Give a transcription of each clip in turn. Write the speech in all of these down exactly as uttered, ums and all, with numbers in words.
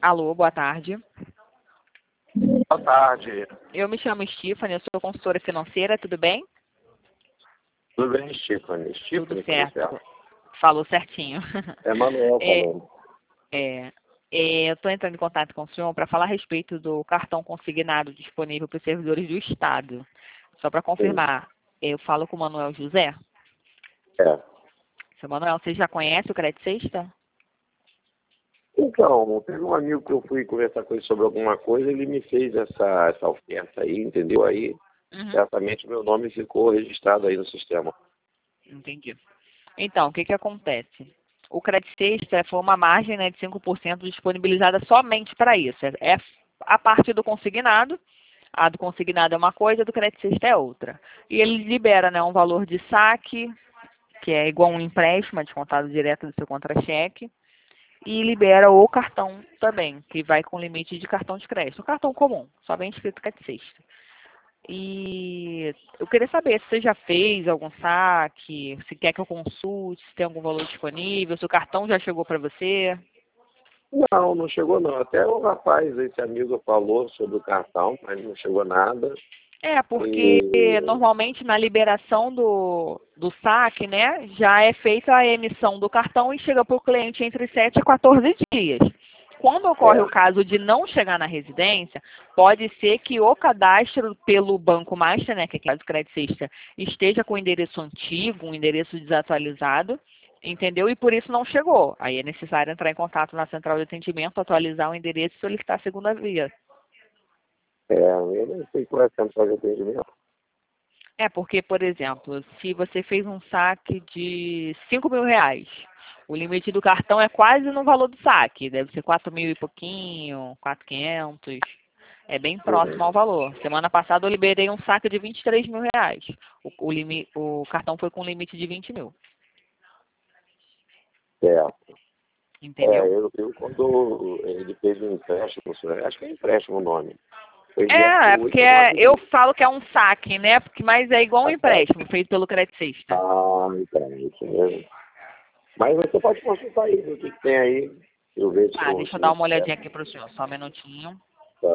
Alô, boa tarde. Boa tarde. Eu me chamo Stephanie, eu sou consultora financeira, tudo bem? Tudo bem, Stephanie? Stephanie, Tudo certo. Falou certinho. É Manuel É, falando. é, é, eu estou entrando em contato com o senhor para falar a respeito do cartão consignado disponível para os servidores do Estado. Só para confirmar, eu falo com o Manuel José. É. Seu Manuel, você já conhece o Crédito Sexta? Então, teve um amigo que eu fui conversar com ele sobre alguma coisa, ele me fez essa, essa oferta aí, entendeu? Aí, Uhum. certamente, meu nome ficou registrado aí no sistema. Entendi. Então, o que que acontece? O Crédito Sexta foi uma margem, né, de cinco por cento disponibilizada somente para isso. É é a parte do consignado. A do consignado é uma coisa, a do Crédito Sexta é outra. E ele libera, né, um valor de saque, que é igual a um empréstimo, é descontado direto do seu contra-cheque. E libera o cartão também, que vai com limite de cartão de crédito. O cartão comum, somente escrito Crédito Sexta. E eu queria saber se você já fez algum saque, se quer que eu consulte, se tem algum valor disponível, se o cartão já chegou para você. Não, não chegou não. Até o rapaz, esse amigo, falou sobre o cartão, mas não chegou nada. É, porque E... normalmente na liberação do, do saque, né, já é feita a emissão do cartão e chega para o cliente entre sete e quatorze dias. Quando ocorre É. o caso de não chegar na residência, pode ser que o cadastro pelo Banco Master, né, que é o Crédito Sexta, esteja com o endereço antigo, um endereço desatualizado, entendeu? E por isso não chegou. Aí é necessário entrar em contato na central de atendimento, atualizar o endereço e solicitar a segunda via. É, eu nem sei qual é a central de atendimento. É, porque, por exemplo, se você fez um saque de cinco mil reais, o limite do cartão é quase no valor do saque, deve ser quatro mil e pouquinho, quatro mil e quinhentos, é bem próximo ao valor. Semana passada eu liberei um saque de vinte e três mil reais, o, o, limi, o cartão foi com limite de vinte mil, Certo. É, entendeu? eu, eu quando ele fez um empréstimo, acho que é empréstimo o nome. Foi dia É, é porque oito, é- nove eu dias. falo que é um saque, né? Porque, mas é igual um Ah, tá. empréstimo feito pelo Crédito Sexta. Ah, então, é isso mesmo. Mas você pode consultar aí, ver o que, que tem aí. Eu vejo se Ah, eu deixa eu se dar me uma olhadinha interessa. aqui para o senhor, só um minutinho. Tá.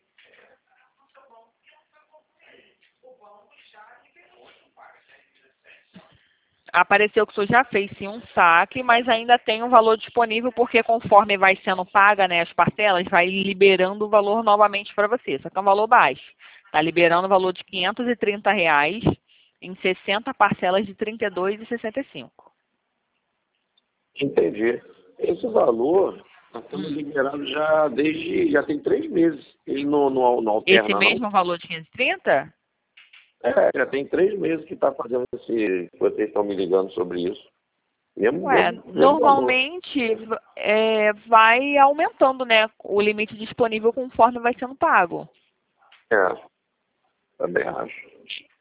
Apareceu que o senhor já fez sim um saque, mas ainda tem um valor disponível, porque conforme vai sendo paga, né, as parcelas, vai liberando o valor novamente para você. Só que é um valor baixo. Está liberando o valor de quinhentos e trinta reais em sessenta parcelas de trinta e dois reais e sessenta e cinco Entendi. Esse valor está sendo centavos. Hum. liberado já desde. Já tem três meses. Ele não, não, não Esse alterna, não. mesmo valor de quinhentos e trinta? É, já tem três meses que está fazendo esse. Vocês estão me ligando sobre isso. Mesmo, Ué, mesmo, mesmo valor. normalmente é, vai aumentando, né, o limite disponível conforme vai sendo pago. É, também acho.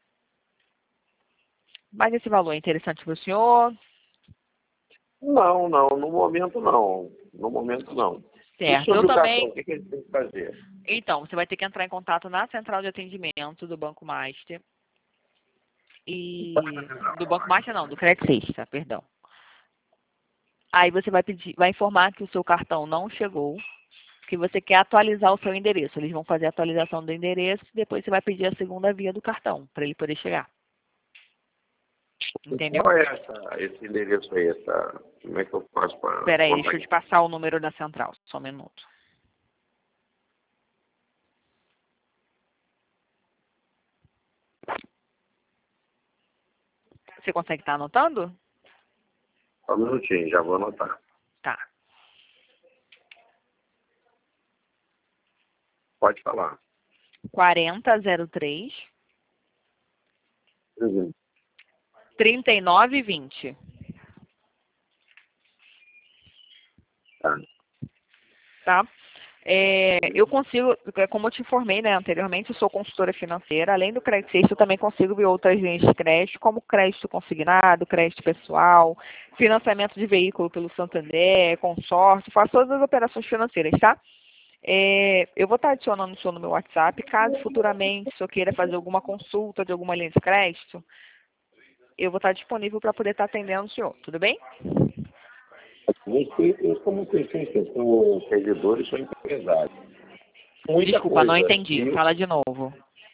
Mas esse valor é interessante para o senhor? Não, não, no momento não. No momento não. E Certo. Eu sobre o cartão, também. o que, que a gente tem que fazer? Então, você vai ter que entrar em contato na central de atendimento do Banco Master e do Banco Master não, do Crédito Sexta, perdão. Aí você vai pedir, vai informar que o seu cartão não chegou, que você quer atualizar o seu endereço. Eles vão fazer a atualização do endereço e depois você vai pedir a segunda via do cartão para ele poder chegar. E Entendeu? qual é essa, esse endereço aí? Essa, como é que eu faço para Espera aí, deixa eu contato? te passar o número da central, só um minuto. Você consegue estar anotando? Só um minutinho, já vou anotar. Tá. Pode falar. quarenta zero três Uhum. trinta e nove vinte. Tá. Tá? É, eu consigo, é, como eu te informei, né, anteriormente, eu sou consultora financeira. Além do Crédito Sexta, eu também consigo ver outras linhas de crédito, como crédito consignado, crédito pessoal, financiamento de veículo pelo Santander, consórcio, faço todas as operações financeiras, tá? É, eu vou estar adicionando o senhor no meu WhatsApp, caso futuramente o senhor queira fazer alguma consulta de alguma linha de crédito, eu vou estar disponível para poder estar atendendo o senhor, tudo bem? Vocês, como vocês têm, são servidores, são empresário. Muita Desculpa, não coisa. entendi. Eu, Fala de novo.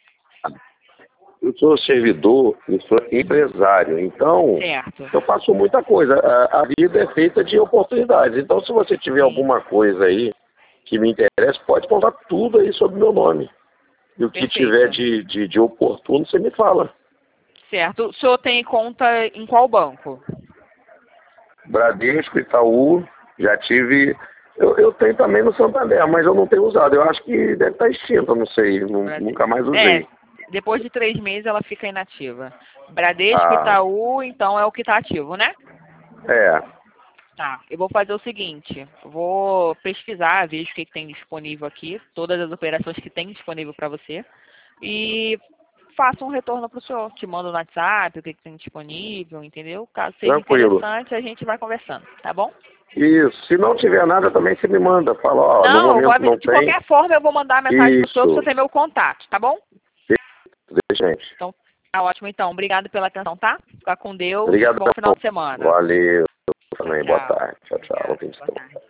eu sou servidor, eu sou empresário, então Certo. eu faço muita coisa. A, a vida é feita de oportunidades. Então, se você tiver Sim. alguma coisa aí que me interessa, pode contar tudo aí sobre o meu nome. E o que Perfeito. tiver de, de, de oportuno, você me fala. Certo. O senhor tem conta em qual banco? Bradesco, Itaú, já tive. Eu, eu tenho também no Santander, mas eu não tenho usado. Eu acho que deve estar extinta, não sei. nu- Bradesco. Nunca mais usei. É, depois de três meses ela fica inativa. Bradesco, Ah, Itaú, então é o que está ativo, né? é. Tá, eu vou fazer o seguinte, eu vou pesquisar, vejo o que, que tem disponível aqui, todas as operações que tem disponível para você, e faço um retorno para o senhor, te mando no WhatsApp, o que, que tem disponível, entendeu? Caso seja Tranquilo. interessante, a gente vai conversando, tá bom? Isso. Se não tiver nada, também você me manda. Fala, ó, no Não, eu vou, momento avi- não de tem. qualquer forma eu vou mandar uma mensagem pro senhor para você Isso. ter meu contato, tá bom? Deixa, gente. Então, tá ótimo então, obrigado pela atenção, tá? Fica com Deus, Obrigado. bom final de semana. Valeu. Tchau, Também. Boa tchau. tarde. Tchau, tchau. Obrigada, Bom fim de boa semana. tarde.